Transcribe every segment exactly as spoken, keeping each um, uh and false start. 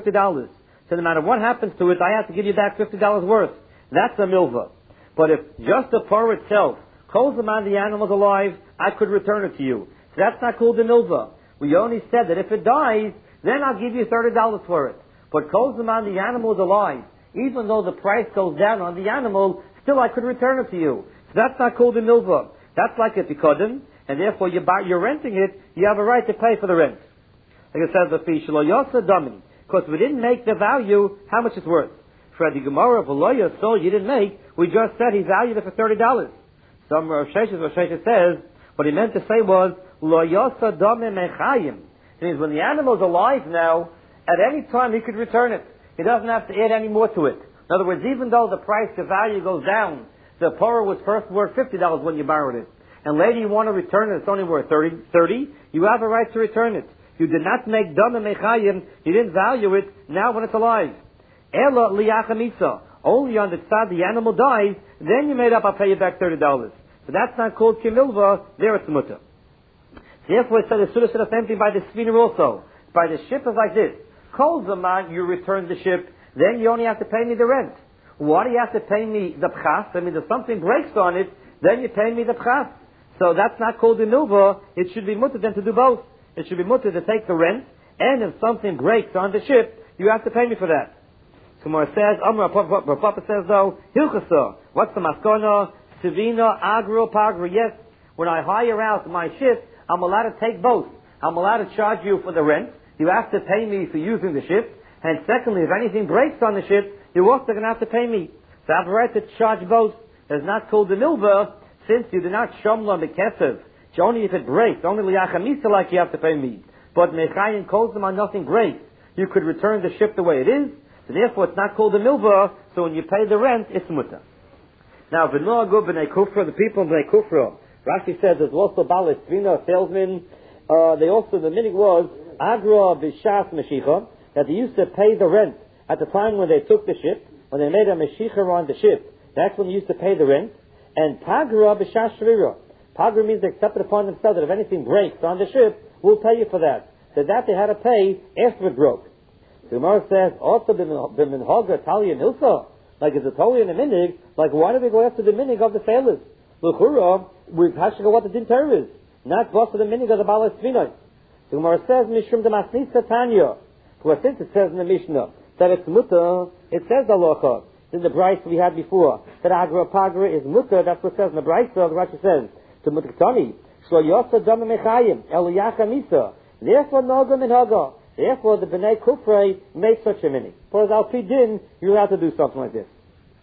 fifty dollars. So no matter what happens to it, I have to give you back fifty dollars worth. That's a milva. But if just the par itself, calls them on the animal's alive, I could return it to you. So that's not called a milva. We only said that if it dies, then I'll give you thirty dollars for it. But calls them on the animal is alive. Even though the price goes down on the animal, still I could return it to you. So that's not called a milva. That's like a pikodim, and therefore you buy, you're renting it, you have a right to pay for the rent. Like it says the fee, shelo yosa domin, because we didn't make the value how much it's worth. For the Gemara of Aloya sold you didn't make, we just said he valued it for thirty dollars. Some Rosh Hashanah, Rosh Hashanah says, what he meant to say was, lo yosa domin mechayim. It means when the animal's alive now, at any time he could return it. He doesn't have to add any more to it. In other words, even though the price, the value goes down, the parah was first worth fifty dollars when you borrowed it. And later you want to return it, it's only worth thirty, thirty, you have a right to return it. You did not make dam and mechayim, you didn't value it, now when it's alive. Ela liyachamisa, only on the tzad the animal dies, then you made up, I'll pay you back thirty dollars. So that's not called kimilva, there it's mutter. Therefore it said the Suda said the same thing by the spinner also. By the ship is like this. Kol zaman, you return the ship, then you only have to pay me the rent. Why do you have to pay me the pchas? I mean, if something breaks on it, then you pay me the pchas. So that's not called the milva. It should be mutter then to do both. It should be mutter to take the rent, and if something breaks on the ship, you have to pay me for that. Gemara says, Amar Papa says though, Hilchasa, what's the maskona? Sivina, agro, pagro. Yes, when I hire out my ship, I'm allowed to take both. I'm allowed to charge you for the rent. You have to pay me for using the ship. And secondly, if anything breaks on the ship, you're also going to have to pay me. So I have a right to charge both. It's not called the milva, since you do not shomla mekesev. Only if it breaks, only liyachamisa like you have to pay me. But mechayim calls them on nothing breaks. You could return the ship the way it is. So therefore it's not called the milva, so when you pay the rent, it's muta. Now, v'noagu b'nei kufra, the people of b'nei kufra, Rashi says there's also balis, v'no, salesmen, uh, they also, the minig was, agra b'shas meshicha, that they used to pay the rent at the time when they took the ship, when they made a meshicha on the ship, that's when they used to pay the rent, and pagra b'shas shrira. Pagra means they accepted upon themselves that if anything breaks on the ship, we'll pay you for that. So that they had to pay after it broke. The Gemara says, also b'minhoga talia nilsa, like it's a totally in the minig, like why do we go after the minig of the sailors? L'chura, we have to go what the dinter is, not boss of the minig of the balas vinay. The Gemara says, mishum de masnisa tanya. Well, since it says in the Mishnah that it's mutter, it says the locha. In the brayso we had before, that agra pagra is mutter, that's what it says in the brayso, the Rashi says, to mutaktani, shlo yosa dama mechayim, eliyacha misa, therefore noga minhaga, therefore the b'nei kufrei made such a mini. For as al din, you're allowed to do something like this.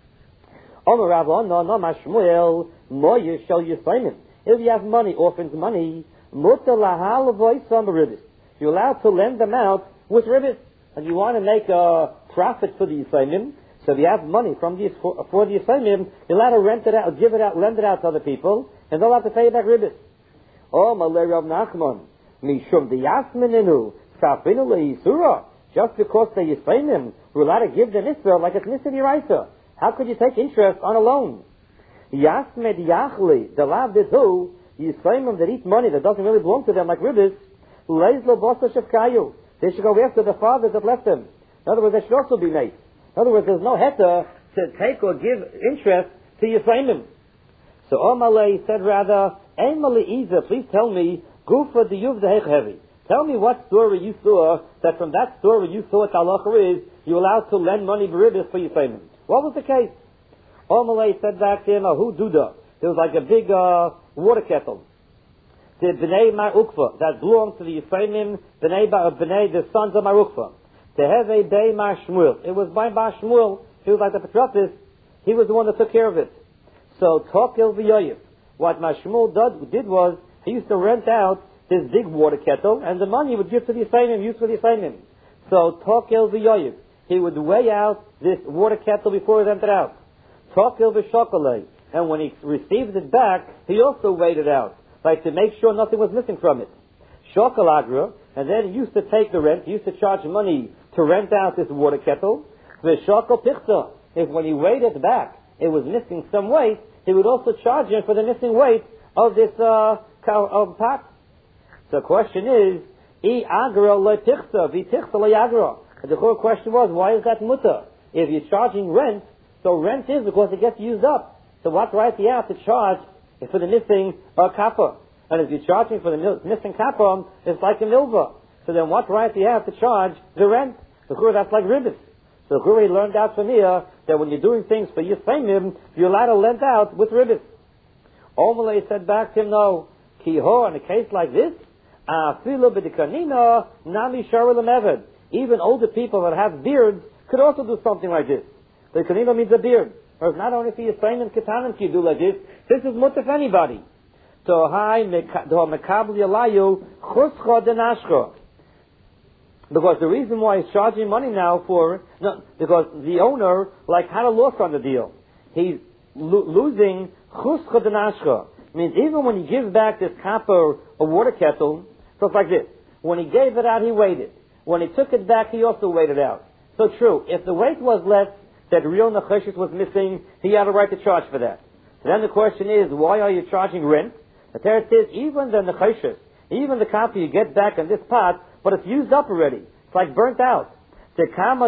Omer Rabban, no, no, mashmuel, moye shel yisayim. If you have money, orphans money, mutter lahal voisam ribbis. You're allowed to lend them out with ribbis. And you want to make a profit for the yisayim, so if you have money from the, for, for the yisayim, you're allowed to rent it out, give it out, lend it out to other people, and they'll have to pay you back ribbis. Oh, Malay Rav Nachman, mishum diyasminenu, safinu le'isura. Just because they yisayim, we're allowed to give them isra like it's nisri raisa. How could you take interest on a loan? Yasmed yachli, the lav ditu, yisayim that eat money that doesn't really belong to them like ribbis, leis lo bosa shefkayu. They should go after the fathers that left them. In other words, they should also be made. In other words, there's no heta to take or give interest to yisayim. So Omalei said rather, Ein Mali'iza, please tell me, Gufa the Yuv the heavy. Tell me what story you saw, that from that story you saw what halacha is, you're allowed to lend money beribis for yisayim. What was the case? Omalei said back to him, Ahu Duda. There was like a big uh, water kettle. The Bnei Mar Ukva, that belonged to the Yisayim, Bnei, Bnei, the sons of Mar Ukva. To have a Bei Mar Shmuel. It was by Bar Shmuel, he was like the Petrotis, he was the one that took care of it. So, Tokel v'yoyev. What Mar Shmuel did was, he used to rent out this big water kettle, and the money he would give to the Yisayim, used for the Yisayim. So, Tokel v'yoyev. He would weigh out this water kettle before he rented it out. Tokel v'shokolei. And when he received it back, he also weighed it out, like to make sure nothing was missing from it. Shokal agra, and then he used to take the rent, he used to charge money to rent out this water kettle. The shokal pichta, if when he weighed it back, it was missing some weight, he would also charge him for the missing weight of this uh, cow, of pot. So the question is, I agra le pichta, vi pichta le agra. And the whole question was, why is that mutter? If you're charging rent, so rent is because it gets used up. So what right do you have to charge for the missing uh, kappa? And if you're charging for the missing kappa, it's like a milva. So then what right do you have to charge the rent? The Chur, that's like ribbis. So the Chur learned out from here that when you're doing things for Yisraelim, you're allowed to lend out with ribbis. Omalei said back to him, no. Kiho, in a case like this, even older people that have beards could also do something like this. The kanina means a beard. Whereas not only for Yisraelim and Ketanim can you do like this, this is mutter for anybody. So, hi, mekabli alayu, chuscha denashcha. Because the reason why he's charging money now for, no, because the owner, like, had a loss on the deal. He's lo- losing chuscha denashcha. Means even when he gives back this copper, a water kettle, so it's like this. When he gave it out, he weighed it. When he took it back, he also weighed it out. So true, if the weight was less, that real necheshus was missing, he had a right to charge for that. So then the question is, why are you charging rent? The Torah says, even the necheshus, even the copper you get back in this pot, but it's used up already. It's like burnt out. The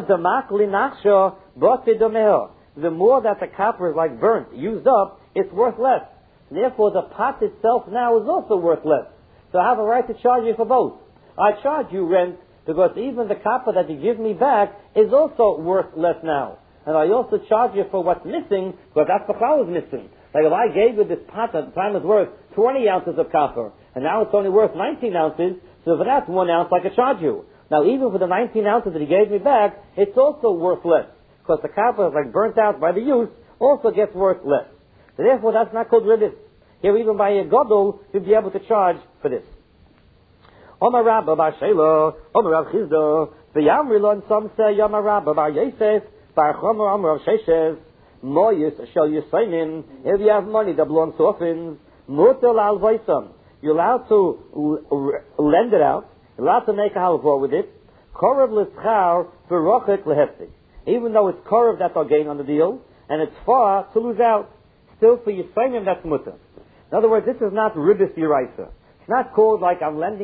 more that the copper is like burnt, used up, it's worth less. Therefore, the pot itself now is also worth less. So I have a right to charge you for both. I charge you rent because even the copper that you give me back is also worth less now. And I also charge you for what's missing, because that's the flour is missing. Like if I gave you this pot at the time it was worth twenty ounces of copper, and now it's only worth nineteen ounces, so for that one ounce I could charge you. Now even for the nineteen ounces that he gave me back, it's also worth less. Because the copper is like burnt out by the use, also gets worth less. So therefore that's not called ribbis. Here even by a godol, you'd be able to charge for this. Omar Rabba bar Shelo, Omar Rav Chizdo, V'yamri and some say Omar Rabba bar Yosef, bar Chomer Omar Rav Sheshes, Moyus shall Yisraelim, if you have money that belongs to orphans, Mutal al Vaisam, you're allowed to l- lend it out, you're allowed to make a halvah with it, Korav l'schar v'rochek leheftig. Even though it's Korav that they'll gain on the deal, and it's far to lose out, still for Yisraelim that's mutter. In other words, this is not ribbis yiraisa. It's not called like I'm lending